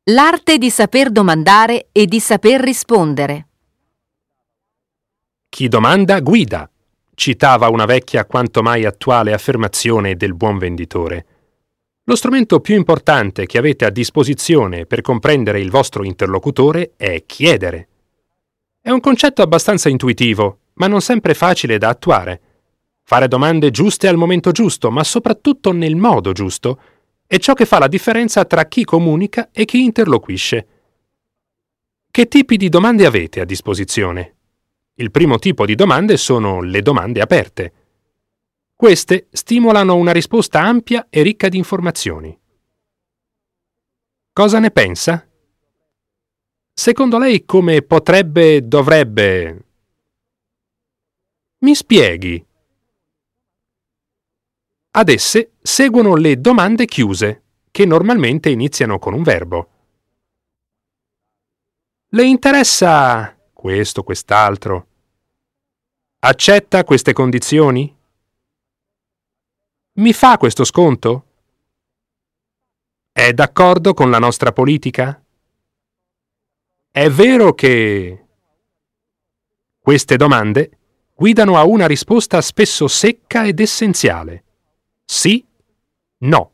L'arte di saper domandare e di saper rispondere. Chi domanda guida, citava una vecchia quanto mai attuale affermazione del buon venditore. Lo strumento più importante che avete a disposizione per comprendere il vostro interlocutore è chiedere. È un concetto abbastanza intuitivo, ma non sempre facile da attuare. Fare domande giuste al momento giusto, ma soprattutto nel modo giusto, è ciò che fa la differenza tra chi comunica e chi interloquisce. Che tipi di domande avete a disposizione? Il primo tipo di domande sono le domande aperte. Queste stimolano una risposta ampia e ricca di informazioni. Cosa ne pensa? Secondo lei come dovrebbe? Mi spieghi. Ad esse seguono le domande chiuse, che normalmente iniziano con un verbo. Le interessa questo, quest'altro? Accetta queste condizioni? Mi fa questo sconto? È d'accordo con la nostra politica? È vero che... Queste domande guidano a una risposta spesso secca ed essenziale. Sì, no.